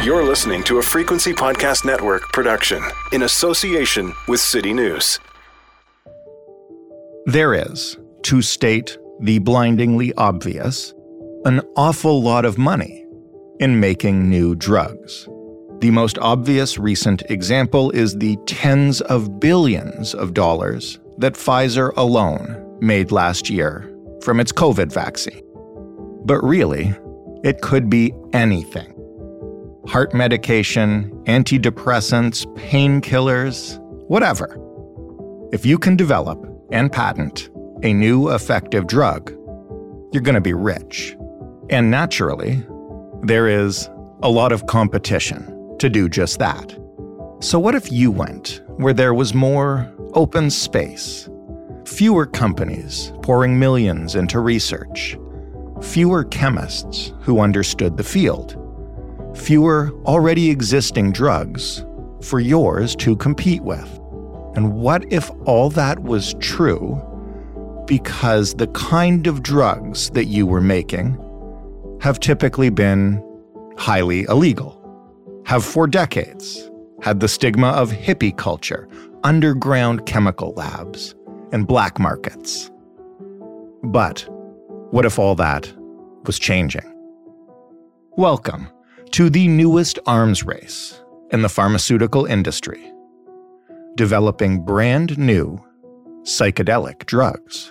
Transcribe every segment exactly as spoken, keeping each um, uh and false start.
You're listening to a Frequency Podcast Network production in association with City News. There is, to state the blindingly obvious, an awful lot of money in making new drugs. The most obvious recent example is the tens of billions of dollars that Pfizer alone made last year from its COVID vaccine. But really, it could be anything. Heart medication, antidepressants, painkillers, whatever. If you can develop and patent a new effective drug, you're going to be rich. And naturally, there is a lot of competition to do just that. So what if you went where there was more open space, fewer companies pouring millions into research, fewer chemists who understood the field, fewer already existing drugs for yours to compete with? And what if all that was true because the kind of drugs that you were making have typically been highly illegal, have for decades had the stigma of hippie culture, underground chemical labs, and black markets? But what if all that was changing? Welcome to the newest arms race in the pharmaceutical industry, developing brand new psychedelic drugs.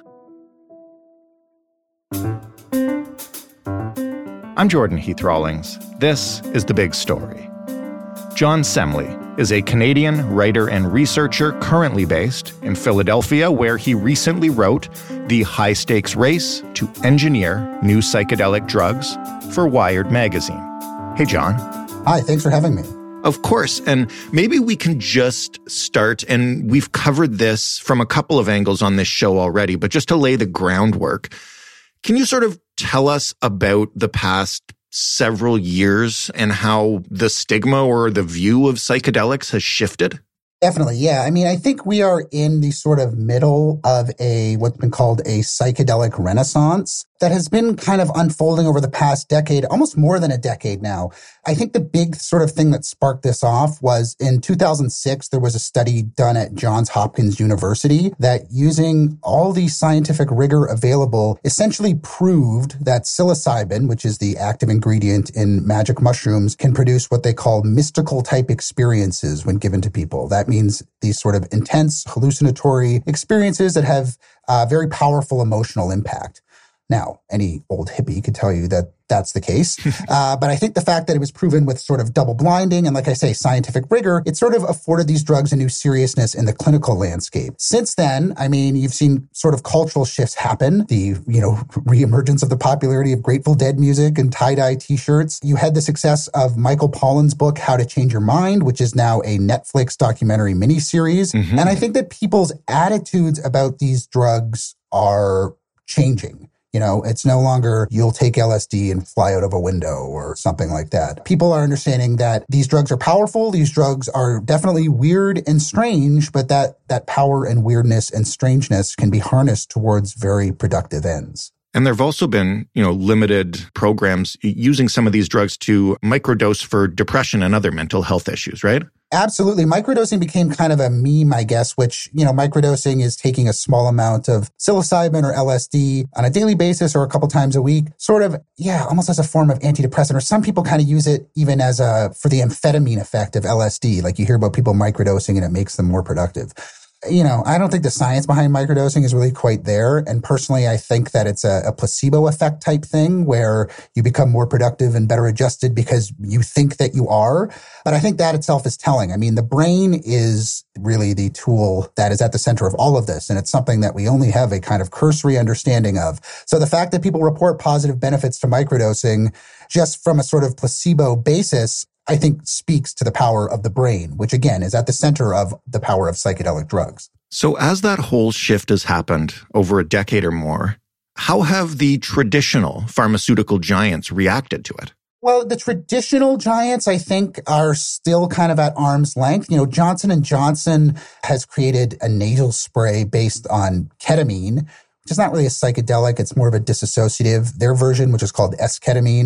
I'm Jordan Heath Rawlings. This is The Big Story. John Semley is a Canadian writer and researcher currently based in Philadelphia, where he recently wrote The High-Stakes Race to Engineer New Psychedelic Drugs for Wired magazine. Hey, John. Hi, thanks for having me. Of course, and maybe we can just start, and we've covered this from a couple of angles on this show already, but just to lay the groundwork, can you sort of tell us about the past several years and how the stigma or the view of psychedelics has shifted? Definitely, yeah. I mean, I think we are in the sort of middle of a what's been called a psychedelic renaissance that has been kind of unfolding over the past decade, almost more than a decade now. I think the big sort of thing that sparked this off was in two thousand six, there was a study done at Johns Hopkins University that, using all the scientific rigor available, essentially proved that psilocybin, which is the active ingredient in magic mushrooms, can produce what they call mystical type experiences when given to people. That means these sort of intense hallucinatory experiences that have uh, very powerful emotional impact. Now, any old hippie could tell you that that's the case. Uh, but I think the fact that it was proven with sort of double blinding and, like I say, scientific rigor, it sort of afforded these drugs a new seriousness in the clinical landscape. Since then, I mean, you've seen sort of cultural shifts happen. The, you know, reemergence of the popularity of Grateful Dead music and tie-dye t-shirts. You had the success of Michael Pollan's book, How to Change Your Mind, which is now a Netflix documentary miniseries. Mm-hmm. And I think that people's attitudes about these drugs are changing. You know, it's no longer you'll take L S D and fly out of a window or something like that. People are understanding that these drugs are powerful. These drugs are definitely weird and strange, but that that power and weirdness and strangeness can be harnessed towards very productive ends. And there have also been, you know, limited programs using some of these drugs to microdose for depression and other mental health issues, right? Absolutely. Microdosing became kind of a meme, I guess, which, you know, microdosing is taking a small amount of psilocybin or L S D on a daily basis or a couple times a week, sort of, yeah, almost as a form of antidepressant. Or some people kind of use it even as a, for the amphetamine effect of L S D. Like you hear about people microdosing and it makes them more productive. You know, I don't think the science behind microdosing is really quite there. And personally, I think that it's a, a placebo effect type thing where you become more productive and better adjusted because you think that you are. But I think that itself is telling. I mean, the brain is really the tool that is at the center of all of this. And it's something that we only have a kind of cursory understanding of. So the fact that people report positive benefits to microdosing just from a sort of placebo basis, I think speaks to the power of the brain, which again is at the center of the power of psychedelic drugs. So as that whole shift has happened over a decade or more, how have the traditional pharmaceutical giants reacted to it? Well, the traditional giants, I think, are still kind of at arm's length. You know, Johnson and Johnson has created a nasal spray based on ketamine, which is not really a psychedelic. It's more of a dissociative. Their version, which is called esketamine,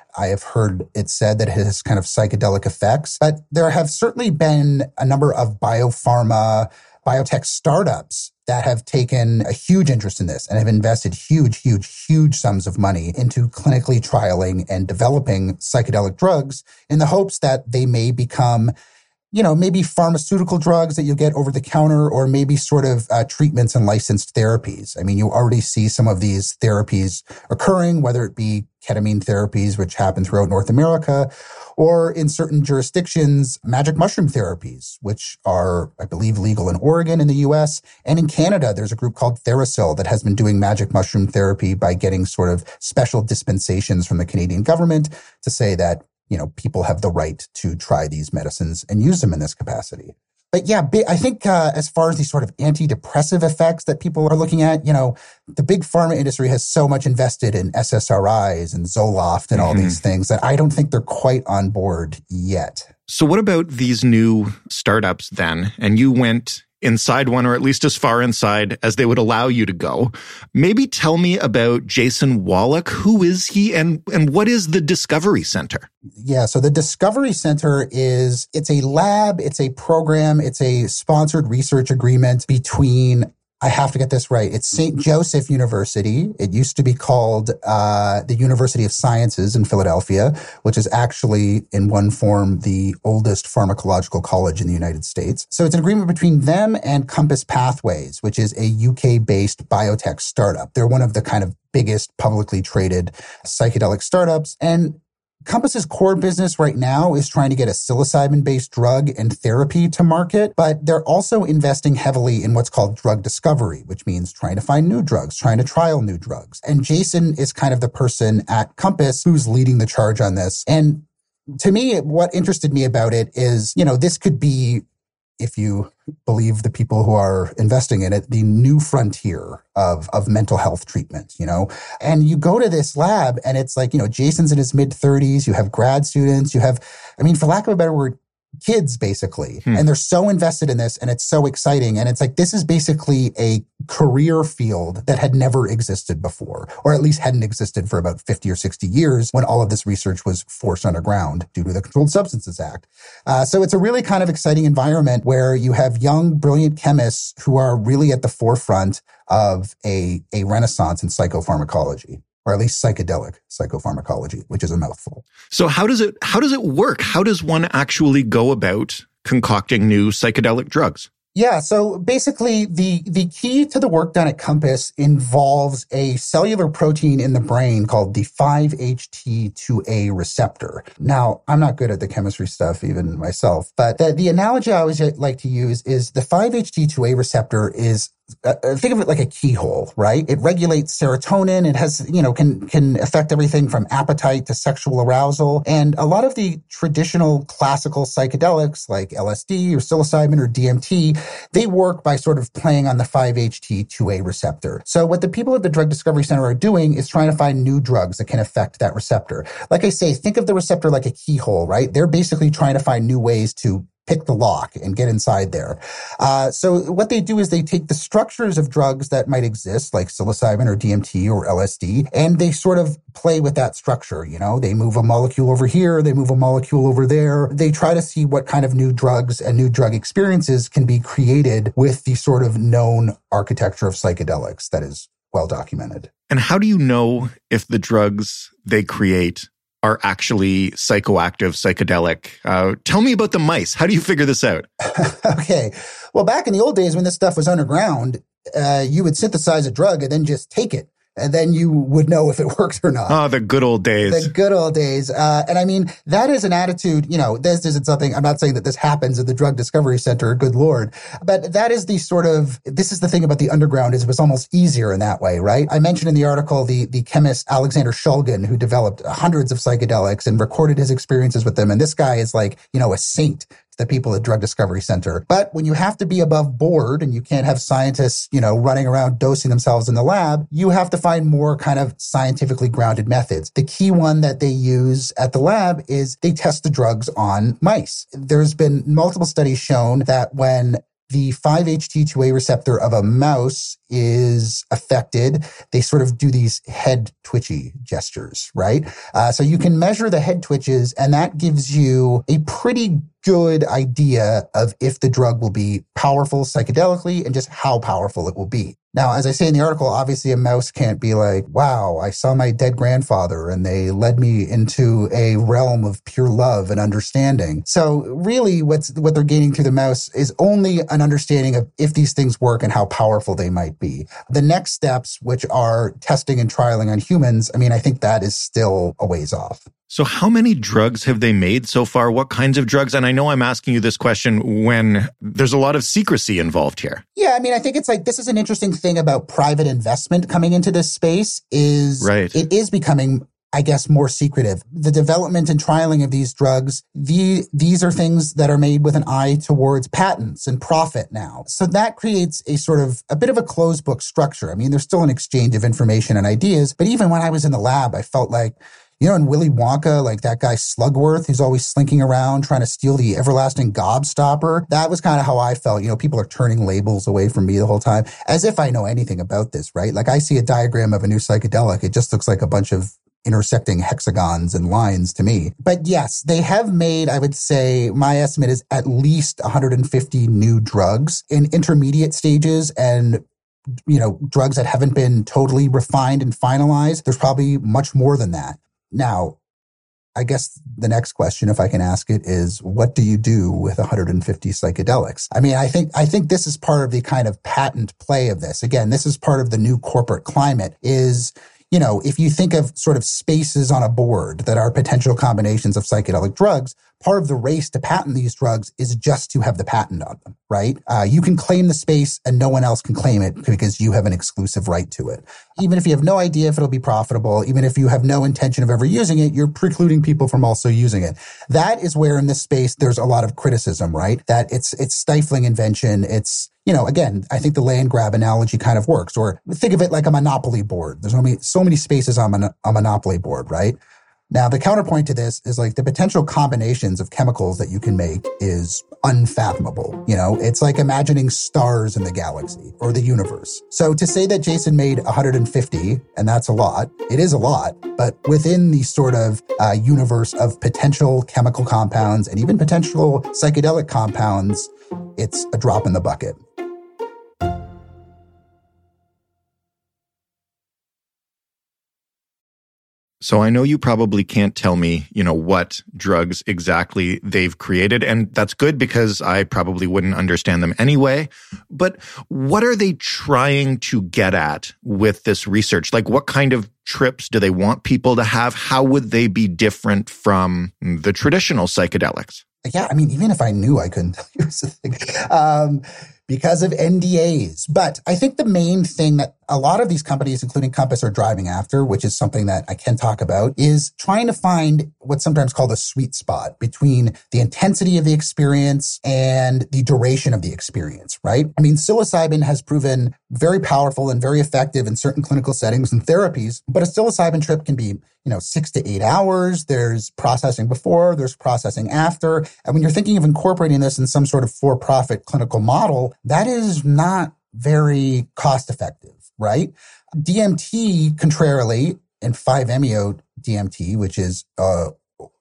I have heard it said that it has kind of psychedelic effects. But there have certainly been a number of biopharma, biotech startups that have taken a huge interest in this and have invested huge, huge, huge sums of money into clinically trialing and developing psychedelic drugs in the hopes that they may become, you know, maybe pharmaceutical drugs that you get over the counter, or maybe sort of uh, treatments and licensed therapies. I mean, you already see some of these therapies occurring, whether it be ketamine therapies, which happen throughout North America, or in certain jurisdictions, magic mushroom therapies, which are, I believe, legal in Oregon in the U S. And in Canada, there's a group called TheraSil that has been doing magic mushroom therapy by getting sort of special dispensations from the Canadian government to say that, you know, people have the right to try these medicines and use them in this capacity. But yeah, I think uh, as far as these sort of antidepressive effects that people are looking at, you know, the big pharma industry has so much invested in S S R Is and Zoloft and all mm-hmm. these things that I don't think they're quite on board yet. So what about these new startups then? And you went inside one, or at least as far inside as they would allow you to go. Maybe tell me about Jason Wallach. Who is he, and, and what is the Discovery Center? Yeah, so the Discovery Center is, it's a lab, it's a program, it's a sponsored research agreement between, I have to get this right, it's Saint Joseph University. It used to be called uh, the University of Sciences in Philadelphia, which is actually in one form the oldest pharmacological college in the United States. So it's an agreement between them and Compass Pathways, which is a U K-based biotech startup. They're one of the kind of biggest publicly traded psychedelic startups. And Compass's core business right now is trying to get a psilocybin-based drug and therapy to market, but they're also investing heavily in what's called drug discovery, which means trying to find new drugs, trying to trial new drugs. And Jason is kind of the person at Compass who's leading the charge on this. And to me, what interested me about it is, you know, this could be, if you believe the people who are investing in it, the new frontier of, of mental health treatment, you know? And you go to this lab and it's like, you know, Jason's in his mid thirties, you have grad students, you have, I mean, for lack of a better word, kids basically. Hmm. And they're so invested in this and it's so exciting. And it's like, this is basically a career field that had never existed before, or at least hadn't existed for about fifty or sixty years when all of this research was forced underground due to the Controlled Substances Act. Uh, so it's a really kind of exciting environment where you have young, brilliant chemists who are really at the forefront of a, a renaissance in psychopharmacology. Or at least psychedelic psychopharmacology, which is a mouthful. So how does it how does it work? How does one actually go about concocting new psychedelic drugs? Yeah, so basically the, the key to the work done at Compass involves a cellular protein in the brain called the five H T two A receptor. Now, I'm not good at the chemistry stuff, even myself, but the, the analogy I always like to use is the five H T two A receptor is Uh, think of it like a keyhole, right? It regulates serotonin. It has, you know, can, can affect everything from appetite to sexual arousal. And a lot of the traditional classical psychedelics like L S D or psilocybin or D M T, they work by sort of playing on the five H T two A receptor. So what the people at the Drug Discovery Center are doing is trying to find new drugs that can affect that receptor. Like I say, think of the receptor like a keyhole, right? They're basically trying to find new ways to pick the lock and get inside there. Uh, so what they do is they take the structures of drugs that might exist, like psilocybin or D M T or L S D, and they sort of play with that structure. You know, they move a molecule over here, they move a molecule over there. They try to see what kind of new drugs and new drug experiences can be created with the sort of known architecture of psychedelics that is well documented. And how do you know if the drugs they create are actually psychoactive, psychedelic? Uh, tell me about the mice. How do you figure this out? Okay. Well, back in the old days when this stuff was underground, uh, you would synthesize a drug and then just take it. And then you would know if it works or not. Oh, the good old days. The good old days. Uh, and I mean, that is an attitude, you know, this isn't something, I'm not saying that this happens at the Drug Discovery Center, good Lord. But that is the sort of, this is the thing about the underground is it was almost easier in that way, right? I mentioned in the article the, the chemist Alexander Shulgin, who developed hundreds of psychedelics and recorded his experiences with them. And this guy is like, you know, a saint the people at Drug Discovery Center. But when you have to be above board and you can't have scientists, you know, running around dosing themselves in the lab, you have to find more kind of scientifically grounded methods. The key one that they use at the lab is they test the drugs on mice. There's been multiple studies shown that when the five H T two A receptor of a mouse is affected, they sort of do these head twitchy gestures, right? Uh, so you can measure the head twitches, and that gives you a pretty good idea of if the drug will be powerful psychedelically and just how powerful it will be. Now, as I say in the article, obviously a mouse can't be like, wow, I saw my dead grandfather and they led me into a realm of pure love and understanding. So really what's, what they're gaining through the mouse is only an understanding of if these things work and how powerful they might be. The next steps, which are testing and trialing on humans, I mean, I think that is still a ways off. So how many drugs have they made so far? What kinds of drugs? And I know I'm asking you this question when there's a lot of secrecy involved here. Yeah, I mean, I think it's like, this is an interesting thing about private investment coming into this space is right. It is becoming, I guess, more secretive. The development and trialing of these drugs, the, these are things that are made with an eye towards patents and profit now. So that creates a sort of a bit of a closed book structure. I mean, there's still an exchange of information and ideas, but even when I was in the lab, I felt like, you know, in Willy Wonka, like that guy Slugworth, who's always slinking around trying to steal the everlasting gobstopper. That was kind of how I felt. You know, people are turning labels away from me the whole time, as if I know anything about this, right? Like I see a diagram of a new psychedelic. It just looks like a bunch of intersecting hexagons and lines to me. But yes, they have made, I would say, my estimate is at least one hundred fifty new drugs in intermediate stages and you know, drugs that haven't been totally refined and finalized. There's probably much more than that. Now, I guess the next question, if I can ask it, is what do you do with one hundred fifty psychedelics? I mean, I think I think this is part of the kind of patent play of this. Again, this is part of the new corporate climate is, you know, if you think of sort of spaces on a board that are potential combinations of psychedelic drugs, part of the race to patent these drugs is just to have the patent on them, right? Uh, you can claim the space and no one else can claim it because you have an exclusive right to it. Even if you have no idea if it'll be profitable, even if you have no intention of ever using it, you're precluding people from also using it. That is where in this space there's a lot of criticism, right? That it's it's stifling invention. It's, you know, again, I think the land grab analogy kind of works. Or think of it like a monopoly board. There's only so many spaces on a, a monopoly board, right? Now, the counterpoint to this is like the potential combinations of chemicals that you can make is unfathomable. You know, it's like imagining stars in the galaxy or the universe. So to say that Jason made one hundred fifty, and that's a lot, it is a lot, but within the sort of uh, universe of potential chemical compounds and even potential psychedelic compounds, it's a drop in the bucket. So I know you probably can't tell me, you know, what drugs exactly they've created, and that's good because I probably wouldn't understand them anyway. But what are they trying to get at with this research? Like, what kind of trips do they want people to have? How would they be different from the traditional psychedelics? Yeah, I mean, even if I knew, I couldn't tell you was the thing. Um, because of N D As. But I think the main thing that a lot of these companies, including Compass, are driving after, which is something that I can talk about, is trying to find what's sometimes called a sweet spot between the intensity of the experience and the duration of the experience, right? I mean, psilocybin has proven very powerful and very effective in certain clinical settings and therapies, but a psilocybin trip can be, you know, six to eight hours. There's processing before, there's processing after. And when you're thinking of incorporating this in some sort of for-profit clinical model, that is not very cost-effective, right? D M T, contrarily, and five meo D M T, which is a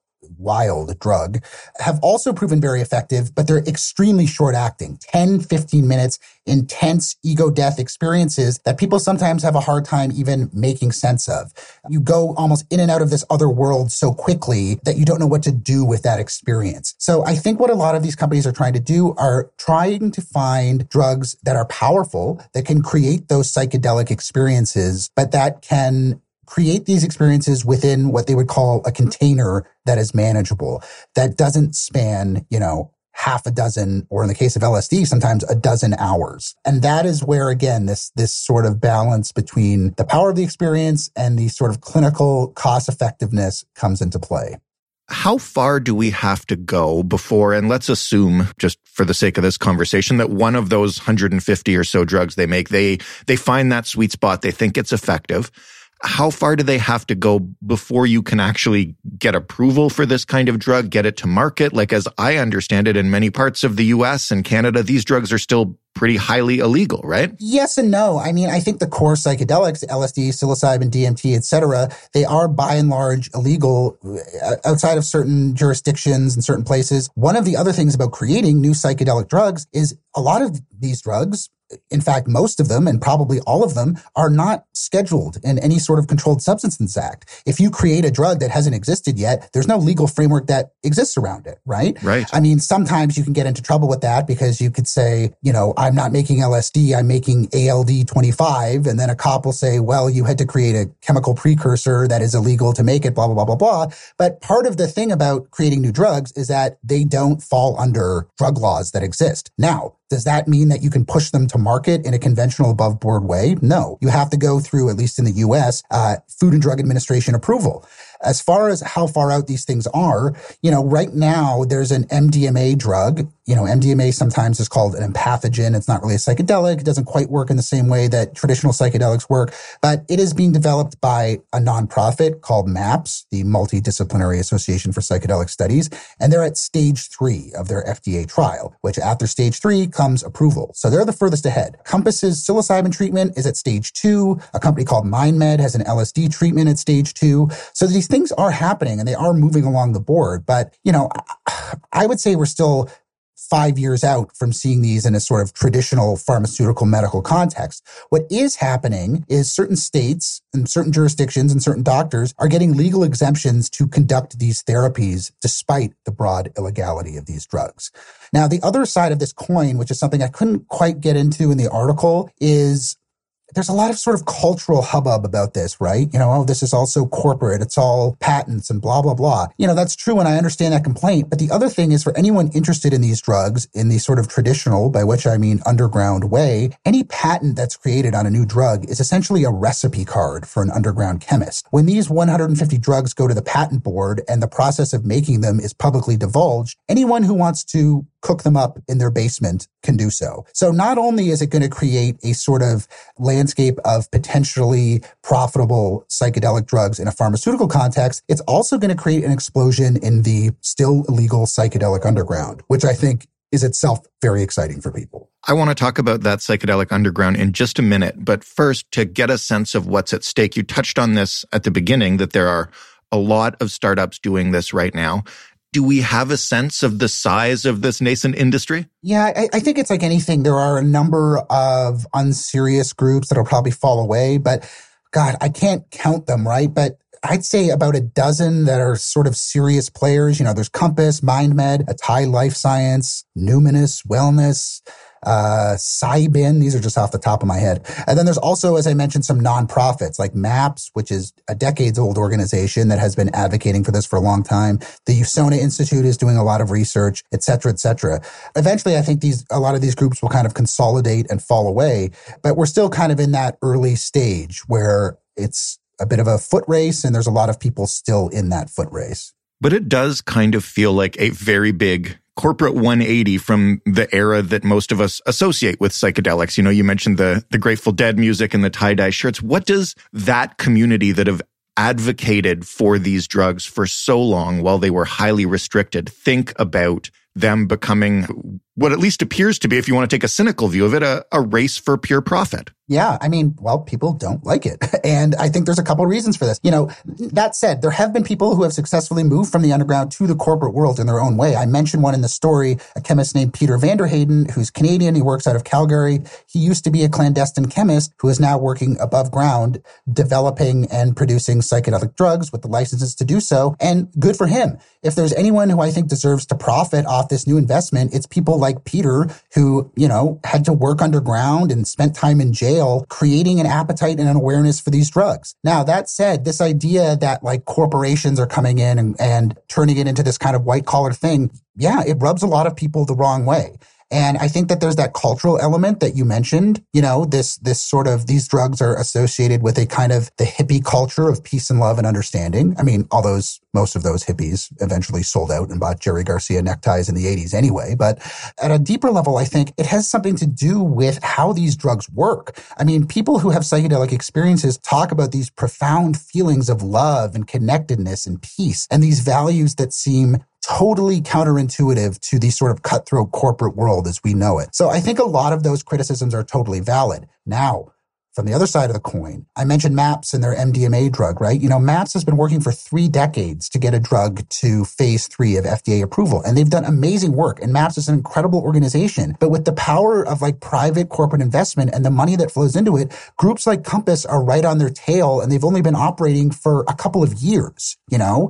wild drug, have also proven very effective, but they're extremely short-acting, ten, fifteen minutes, intense ego death experiences that people sometimes have a hard time even making sense of. You go almost in and out of this other world so quickly that you don't know what to do with that experience. So I think what a lot of these companies are trying to do are trying to find drugs that are powerful, that can create those psychedelic experiences, but that can create these experiences within what they would call a container that is manageable, that doesn't span, you know, half a dozen, or in the case of L S D, sometimes a dozen hours. And that is where, again, this, this sort of balance between the power of the experience and the sort of clinical cost effectiveness comes into play. How far do we have to go before, and let's assume, just for the sake of this conversation, that one of those one hundred fifty or so drugs they make, they they find that sweet spot, they think it's effective. How far do they have to go before you can actually get approval for this kind of drug, get it to market? Like, as I understand it, in many parts of the U S and Canada, these drugs are still pretty highly illegal, right? Yes and no. I mean, I think the core psychedelics, L S D, psilocybin, D M T, et cetera, they are by and large illegal outside of certain jurisdictions and certain places. One of the other things about creating new psychedelic drugs is a lot of these drugs, in fact, most of them, and probably all of them, are not scheduled in any sort of Controlled Substances Act. If you create a drug that hasn't existed yet, there's no legal framework that exists around it, right? Right. I mean, sometimes you can get into trouble with that because you could say, you know, I'm not making L S D, I'm making A L D twenty-five. And then a cop will say, well, you had to create a chemical precursor that is illegal to make it, blah, blah, blah, blah, blah. But part of the thing about creating new drugs is that they don't fall under drug laws that exist. Now, does that mean that you can push them to market in a conventional above board way? No. You have to go through, at least in the U S, uh, Food and Drug Administration approval. As far as how far out these things are, you know, right now there's an M D M A drug. You know, M D M A sometimes is called an empathogen. It's not really a psychedelic. It doesn't quite work in the same way that traditional psychedelics work, but it is being developed by a nonprofit called MAPS, the Multidisciplinary Association for Psychedelic Studies. And they're at stage three of their F D A trial, which after stage three comes approval. So they're the furthest ahead. Compass's psilocybin treatment is at stage two. A company called MindMed has an L S D treatment at stage two. So these things are happening and they are moving along the board. But, you know, I would say we're still five years out from seeing these in a sort of traditional pharmaceutical medical context. What is happening is certain states and certain jurisdictions and certain doctors are getting legal exemptions to conduct these therapies despite the broad illegality of these drugs. Now, the other side of this coin, which is something I couldn't quite get into in the article, is there's a lot of sort of cultural hubbub about this, right? You know, oh, this is also corporate. It's all patents and blah, blah, blah. You know, that's true, and I understand that complaint. But the other thing is, for anyone interested in these drugs in the sort of traditional, by which I mean underground way, any patent that's created on a new drug is essentially a recipe card for an underground chemist. When these one hundred fifty drugs go to the patent board and the process of making them is publicly divulged, anyone who wants to cook them up in their basement can do so. So not only is it going to create a sort of landscape of potentially profitable psychedelic drugs in a pharmaceutical context, it's also going to create an explosion in the still illegal psychedelic underground, which I think is itself very exciting for people. I want to talk about that psychedelic underground in just a minute. But first, to get a sense of what's at stake, you touched on this at the beginning, that there are a lot of startups doing this right now. Do we have a sense of the size of this nascent industry? Yeah, I, I think it's like anything. There are a number of unserious groups that'll probably fall away, but God, I can't count them, right? But I'd say about a dozen that are sort of serious players. You know, there's Compass, MindMed, Atai Life Science, Numinous Wellness, uh, Cybin. These are just off the top of my head. And then there's also, as I mentioned, some nonprofits like MAPS, which is a decades-old organization that has been advocating for this for a long time. The USONA Institute is doing a lot of research, et cetera, et cetera. Eventually, I think these a lot of these groups will kind of consolidate and fall away, but we're still kind of in that early stage where it's a bit of a foot race, and there's a lot of people still in that foot race. But it does kind of feel like a very big corporate one eighty from the era that most of us associate with psychedelics. You know, you mentioned the the Grateful Dead music and the tie-dye shirts. What does that community that have advocated for these drugs for so long while they were highly restricted think about them becoming what at least appears to be, if you want to take a cynical view of it, a, a race for pure profit? Yeah, I mean, well, people don't like it. And I think there's a couple of reasons for this. You know, that said, there have been people who have successfully moved from the underground to the corporate world in their own way. I mentioned one in the story, a chemist named Peter van der Heyden, who's Canadian. He works out of Calgary. He used to be a clandestine chemist who is now working above ground, developing and producing psychedelic drugs with the licenses to do so. And good for him. If there's anyone who I think deserves to profit off this new investment, it's people like Peter, who, you know, had to work underground and spent time in jail creating an appetite and an awareness for these drugs. Now, that said, this idea that like corporations are coming in and, and turning it into this kind of white collar thing, yeah, it rubs a lot of people the wrong way. And I think that there's that cultural element that you mentioned, you know, this, this sort of, these drugs are associated with a kind of the hippie culture of peace and love and understanding. I mean, all those, most of those hippies eventually sold out and bought Jerry Garcia neckties in the eighties anyway. But at a deeper level, I think it has something to do with how these drugs work. I mean, people who have psychedelic experiences talk about these profound feelings of love and connectedness and peace and these values that seem totally counterintuitive to the sort of cutthroat corporate world as we know it. So I think a lot of those criticisms are totally valid. Now, from the other side of the coin, I mentioned MAPS and their M D M A drug, right? You know, MAPS has been working for three decades to get a drug to phase three of F D A approval, and they've done amazing work. And MAPS is an incredible organization. But with the power of like private corporate investment and the money that flows into it, groups like Compass are right on their tail, and they've only been operating for a couple of years, you know?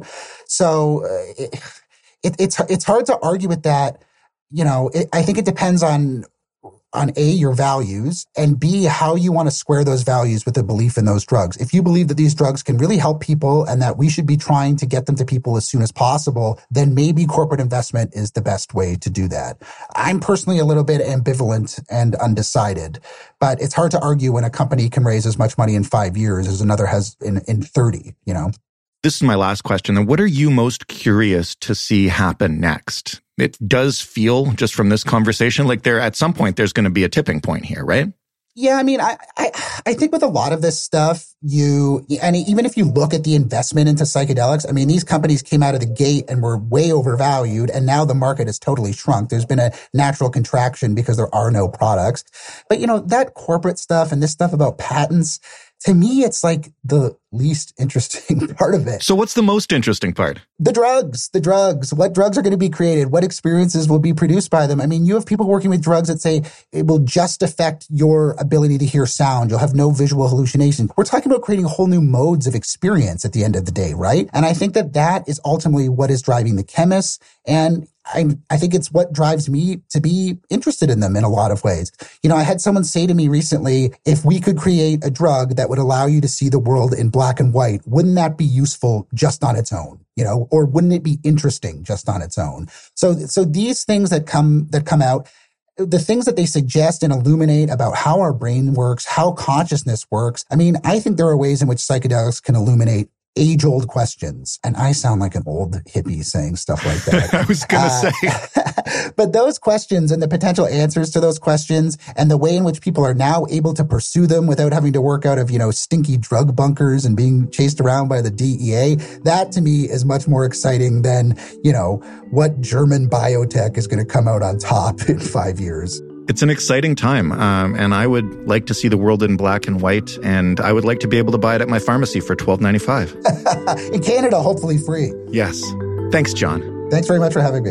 So uh, it, it, it's it's hard to argue with that. You know, it, I think it depends on on A, your values, and B, how you want to square those values with a belief in those drugs. If you believe that these drugs can really help people and that we should be trying to get them to people as soon as possible, then maybe corporate investment is the best way to do that. I'm personally a little bit ambivalent and undecided, but it's hard to argue when a company can raise as much money in five years as another has in, in thirty, you know? This is my last question. Then, what are you most curious to see happen next? It does feel, just from this conversation, like there at some point there's going to be a tipping point here, right? Yeah, I mean, I, I I think with a lot of this stuff, you, and even if you look at the investment into psychedelics, I mean, these companies came out of the gate and were way overvalued, and now the market has totally shrunk. There's been a natural contraction because there are no products. But, you know, that corporate stuff and this stuff about patents, to me, it's like the least interesting part of it. So what's the most interesting part? The drugs, the drugs, what drugs are going to be created, what experiences will be produced by them. I mean, you have people working with drugs that say it will just affect your ability to hear sound. You'll have no visual hallucination. We're talking about creating whole new modes of experience at the end of the day, right? And I think that that is ultimately what is driving the chemists. And I, I think it's what drives me to be interested in them in a lot of ways. You know, I had someone say to me recently, if we could create a drug that would allow you to see the world in black and white, wouldn't that be useful just on its own? You know, or wouldn't it be interesting just on its own? So, so these things that come, that come out, the things that they suggest and illuminate about how our brain works, how consciousness works. I mean, I think there are ways in which psychedelics can illuminate age-old questions. And I sound like an old hippie saying stuff like that. I was going to uh, say. But those questions and the potential answers to those questions and the way in which people are now able to pursue them without having to work out of, you know, stinky drug bunkers and being chased around by the D E A, that to me is much more exciting than, you know, what German biotech is going to come out on top in five years. It's an exciting time, um, and I would like to see the world in black and white, and I would like to be able to buy it at my pharmacy for twelve ninety-five. In Canada, hopefully free. Yes. Thanks, John. Thanks very much for having me.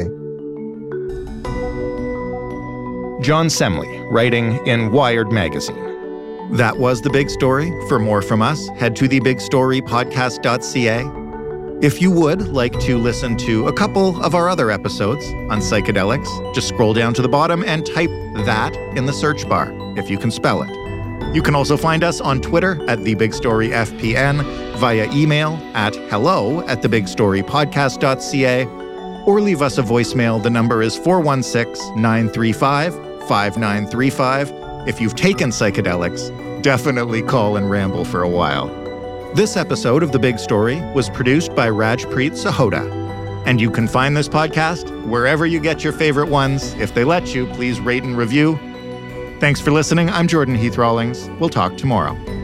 John Semley, writing in Wired Magazine. That was The Big Story. For more from us, head to the big story podcast dot c a. If you would like to listen to a couple of our other episodes on psychedelics, just scroll down to the bottom and type that in the search bar, if you can spell it. You can also find us on Twitter at The Big Story F P N, via email at hello at the big story podcast dot c a, or leave us a voicemail. The number is four one six, nine three five, five nine three five. If you've taken psychedelics, definitely call and ramble for a while. This episode of The Big Story was produced by Rajpreet Sahota. And you can find this podcast wherever you get your favorite ones. If they let you, please rate and review. Thanks for listening. I'm Jordan Heath Rawlings. We'll talk tomorrow.